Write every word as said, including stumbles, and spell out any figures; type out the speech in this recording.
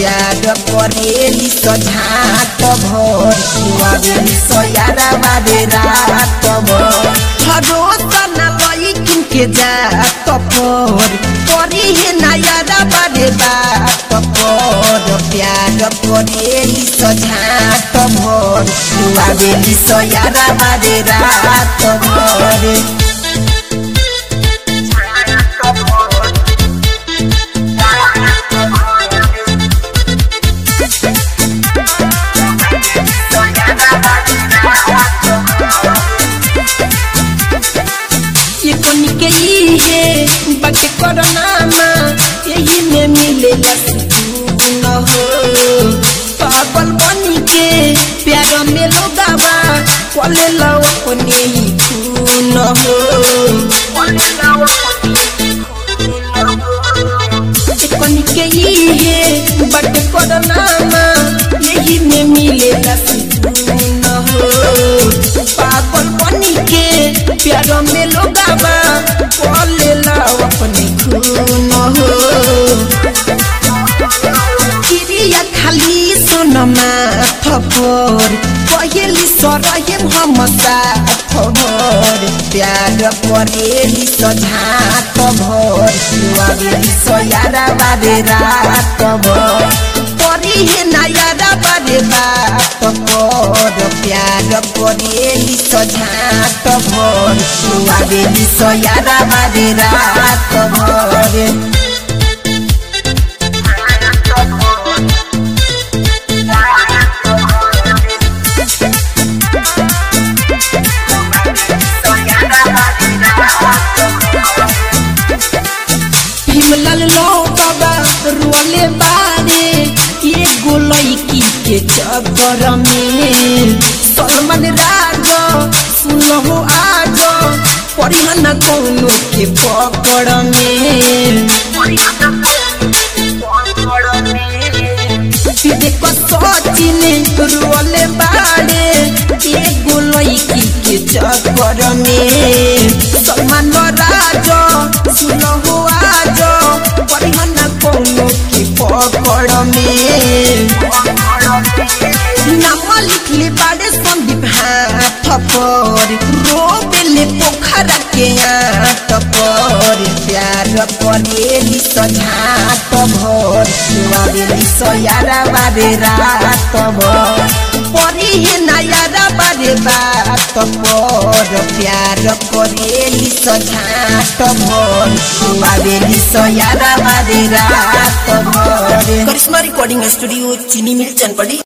प्यार करेली सझात भर आवेली सयारा बारे रात भर भरोसा न लइकिन के जात पर करी है नयारा बारे बात पर प्यार करेली सझात भर आवेली सयारा बारे रात भर बटे करनामा यही में मिलेला सुकून हो पागल बनी के प्यार में लोगावा कोले लाओ अपने ही खून हो कोनी के ये बटे करनामा यही में मिलेला सुकून हो पागल बनी के प्यार में लोगावा कोले लाओ अपने खून हो किरिया खाली सोनमा थपर पहेली सरयम हम साथ भर प्यार करेली सझात भर आवेली सयारा बारे रात भर करी है नयारा बारे बात पर प्यार करेली सझात भर आवेली सयारा बारे रात भर भीमलाल लो बाबा रोले बारे ये गोलई के चक्कर में सलमान राज सुनो आज परिहन कौनो के पकड़ में देखो सचिन रोले बारे ये गोलई के चक्कर में सलमान राज सुनो आज परिहन कौनो के पकड़ में नाम लिखले बारे संदीप हाथ पर रोबेले पोखरा के हाथ पर प्यार करेली सझात भर आवेली सयारा बारे रात भर परी है नयारा बारे बात पर प्यार करेली सझात भर आवेली सयारा बारे रात भर। करिश्मा रिकॉर्डिंग स्टूडियो चीनी मिल चनपड़ी।